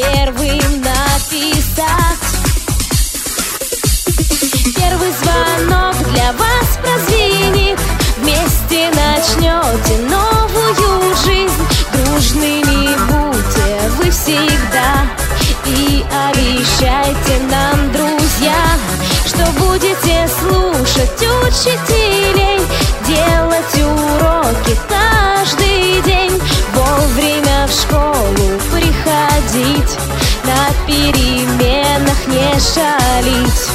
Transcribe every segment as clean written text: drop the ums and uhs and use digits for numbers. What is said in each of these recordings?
первым написать. Первый звонок для вас прозвенит, вместе начнете новую жизнь. Дружными будьте вы всегда и обещайте нам, друзья, что будете слушать учителей, делать уроки каждый день, вовремя в школу приходить, на переменах не шалить.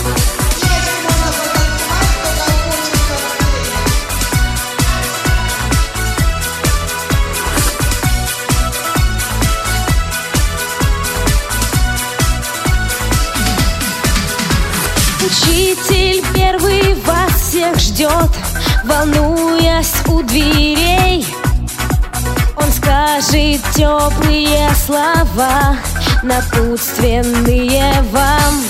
Учитель первый вас всех ждет, волнуясь у дверей. Он скажет теплые слова, напутственные вам.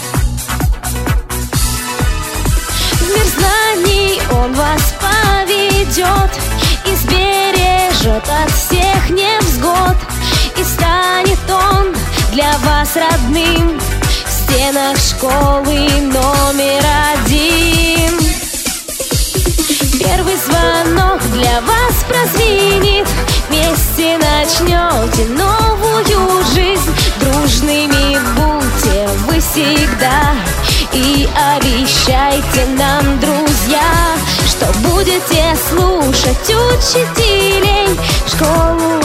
В мир знаний он вас поведет, избережет от всех невзгод, и станет он для вас родным в стенах школы номер 1. Первый звонок для вас прозвенит, вместе начнете новую жизнь. Дружными будьте вы всегда и обещайте нам, друзья, что будете слушать учителей, в школу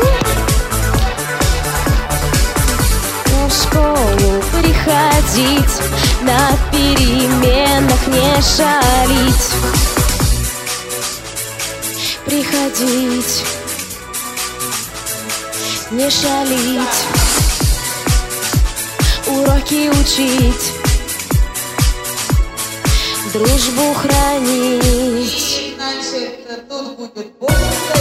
приходить, на переменах не шалить. Приходить, не шалить, уроки учить, дружбу хранить. Значит, тут будет бонус.